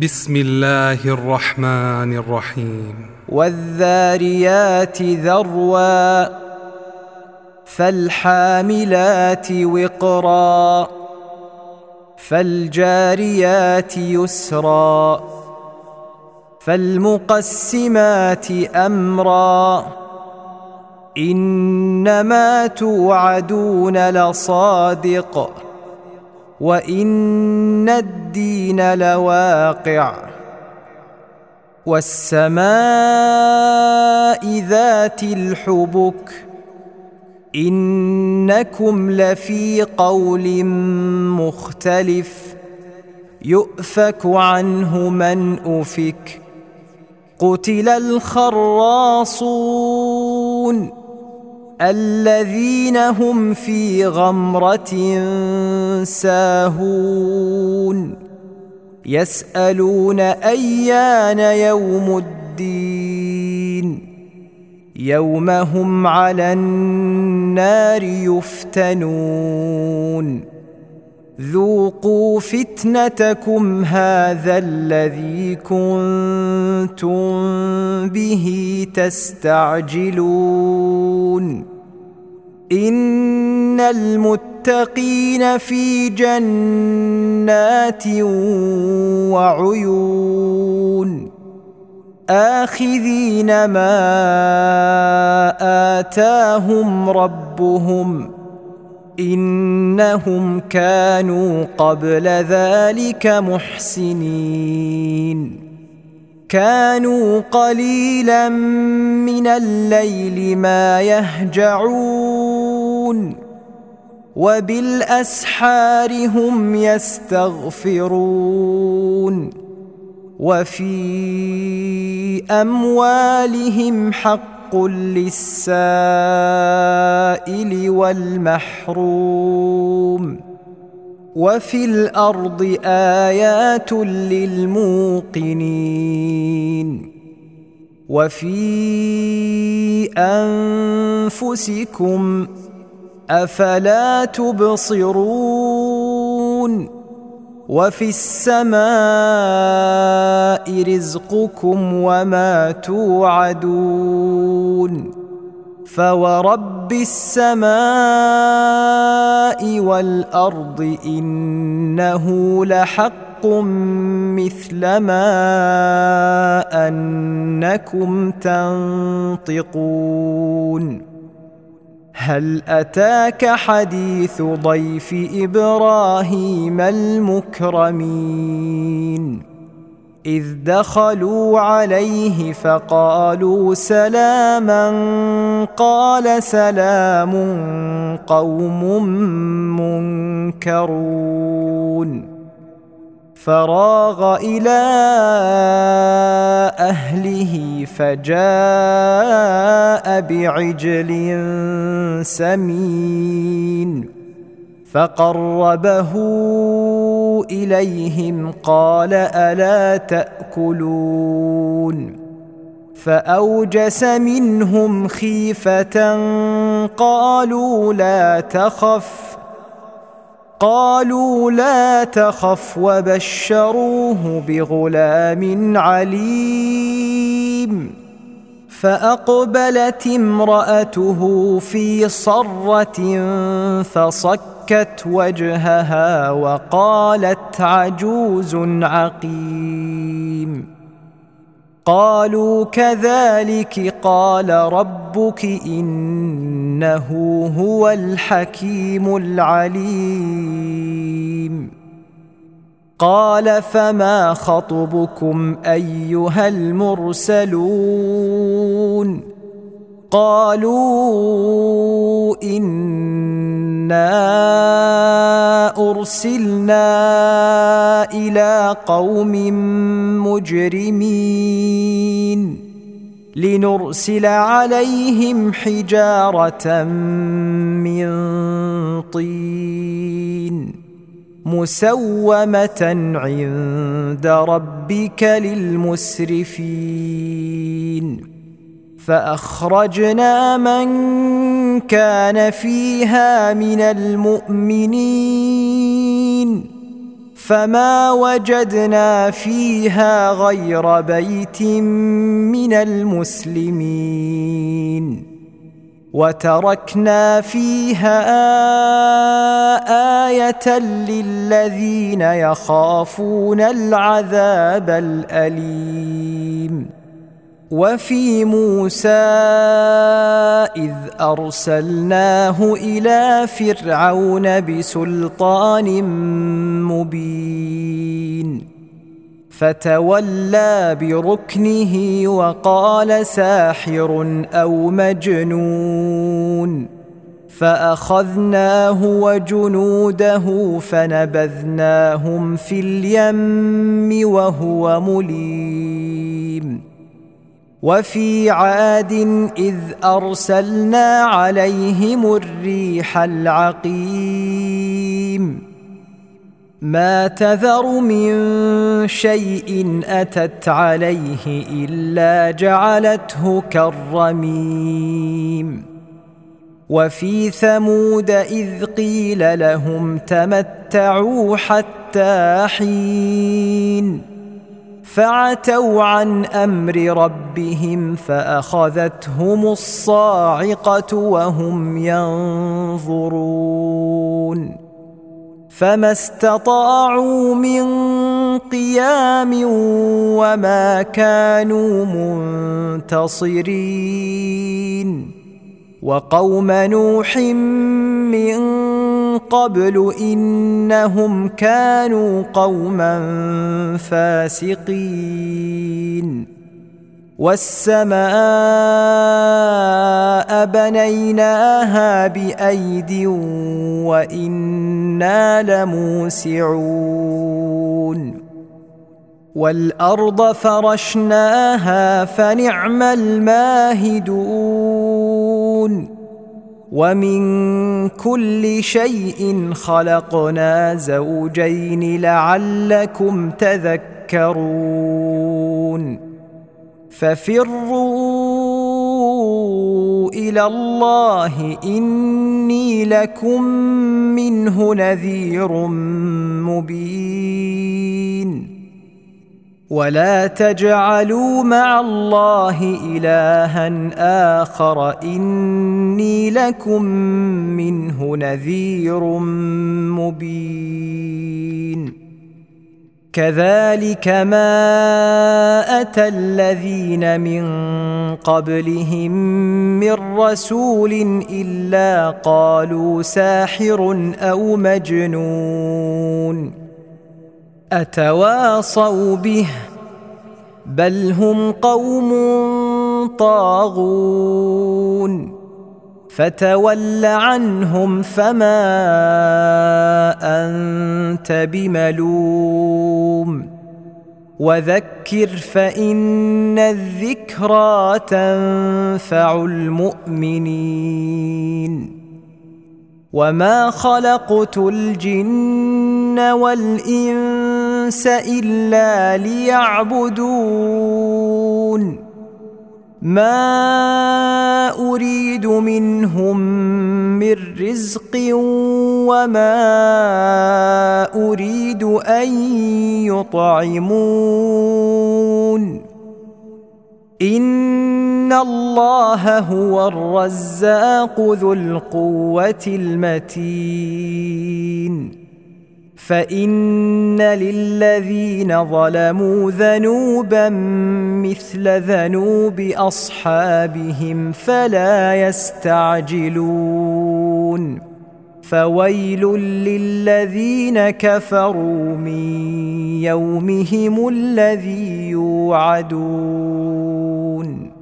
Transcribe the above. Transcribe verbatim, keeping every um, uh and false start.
بسم الله الرحمن الرحيم. والذاريات ذروا فالحاملات وقرا فالجاريات يسرا فالمقسمات أمرا إنما توعدون لصادق وإن الدين لواقع والسماء ذات الحبك إنكم لفي قول مختلف يؤفك عنه من أفك قتل الخراصون الذين هم في غمرة ساهون يسألون أيان يوم الدين يوم هم على النار يفتنون ذوقوا فتنتكم هذا الذي كنتم به تستعجلون إن المتقين في جنات وعيون آخذين ما آتاهم ربهم إنهم كانوا قبل ذلك محسنين كانوا قليلا من الليل ما يهجعون وبالأسحار هم يستغفرون وفي أموالهم حق للسائل والمحروم وفي الأرض آيات للموقنين وفي أنفسكم أفلا تبصرون وفي السماء رزقكم وما توعدون فورب السماء والأرض إنه لحق مثل ما أنكم تنطقون هل أتاك حديث ضيف إبراهيم المكرمين إذ دخلوا عليه فقالوا سلاما قال سلام قوم منكرون فراغ إلى أهله فجاء بعجل سمين فقربه إليهم قال ألا تأكلون فأوجس منهم خيفة قالوا لا تخف قالوا لا تخف وبشروه بغلام عليم فأقبلت امرأته في صرة فصكت وجهها وقالت عجوز عقيم قالوا كذلك قال ربك إنه هو الحكيم العليم قال فما خطبكم أيها المرسلون قالوا إنا أرسلنا إلى قوم مجرمين لنرسل عليهم حجارة من طين مسومة عند ربك للمسرفين فأخرجنا من كان فيها من المؤمنين فما وجدنا فيها غير بيت من المسلمين وتركنا فيها آية للذين يخافون العذاب الأليم. وفي موسى إذ أرسلناه إلى فرعون بسلطان مبين فتولى بركنه وقال ساحر أو مجنون فأخذناه وجنوده فنبذناهم في اليم وهو مليم. وفي عاد إذ أرسلنا عليهم الريح العقيم ما تذر من شيء أتت عليه إلا جعلته كالرميم. وفي ثمود إذ قيل لهم تمتعوا حتى حين فعتوا عن أمر ربهم فأخذتهم الصاعقة وهم ينظرون فما استطاعوا من قيام وما كانوا منتصرين. وقوم نوح من قبل إنهم كانوا قوما فاسقين. والسماء بنيناها بأيد وإنا لموسعون. والأرض فرشناها فنعم الماهدون. ومن كل شيء خلقنا زوجين لعلكم تذكرون. ففروا إلى الله إني لكم منه نذير مبين. ولا تجعلوا مع الله إلها آخر إني لكم منه نذير مبين. كذلك ما أتى الذين من قبلهم من رسول إلا قالوا ساحر أو مجنون أتواصوا به بل هم قوم طاغون. فتول عنهم فما أنت بملوم وذكر فإن الذكرى تنفع المؤمنين. وما خلقت الجن والإنس إلا ليعبدون ما أريد منهم من رزق وما أريد أن يطعمون إن الله هو الرزاق ذو القوة المتين. فإن للذين ظلموا ذنوبا مثل ذنوب أصحابهم فلا يستعجلون. فويل للذين كفروا من يومهم الذي يوعدون.